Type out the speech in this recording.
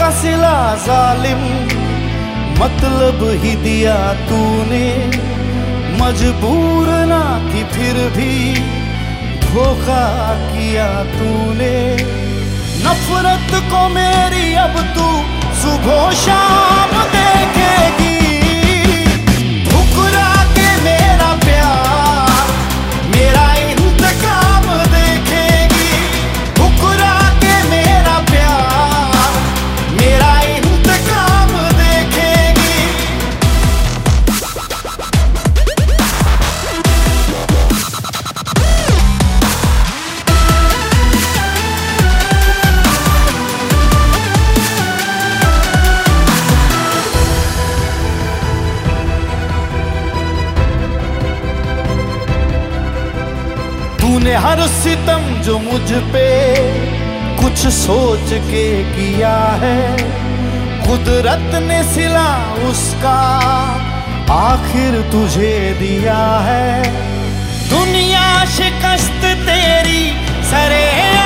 सिला जालिम, मतलब ही दिया तूने। मजबूर ना थी फिर भी धोखा किया तूने। नफरत को मेरी अब तू सुबह शाम देखेगी। ठुकरा के मेरा प्यार मेरा इंतकाम देखेगी। ठुकरा के मेरा प्यार मेरा इंतकाम देखेगी। तूने हर सितम जो मुझ पे कुछ सोच के किया है, कुदरत ने सिला उसका आखिर तुझे दिया है। दुनिया शिकस्त तेरी सरे